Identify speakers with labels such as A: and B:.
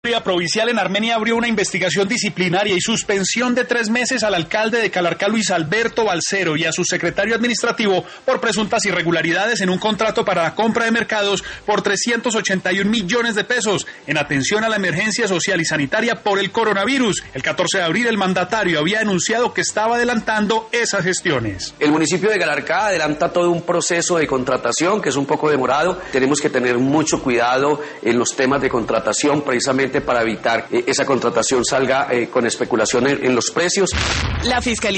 A: La provincial en Armenia abrió una investigación disciplinaria y suspensión de 3 meses al alcalde de Calarcá, Luis Alberto Balcero, y a su secretario administrativo por presuntas irregularidades en un contrato para la compra de mercados por 381 millones de pesos en atención a la emergencia social y sanitaria por el coronavirus. El 14 de abril el mandatario había anunciado que estaba adelantando esas gestiones.
B: El municipio de Calarcá adelanta todo un proceso de contratación que es un poco demorado. Tenemos que tener mucho cuidado en los temas de contratación precisamente para evitar esa contratación salga con especulación en los precios.
C: La Fiscalía